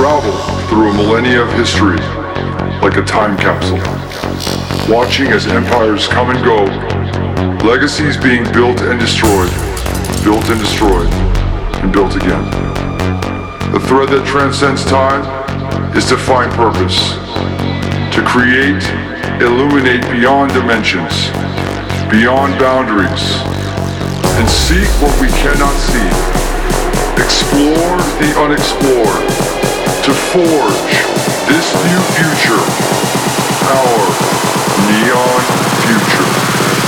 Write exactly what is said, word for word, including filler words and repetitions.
Travel through a millennia of history like a time capsule, watching as empires come and go, legacies being built and destroyed, built and destroyed, and built again. The thread that transcends time is to find purpose, to create, illuminate beyond dimensions, beyond boundaries, and seek what we cannot see. Explore the unexplored, to forge this new future, our neon future.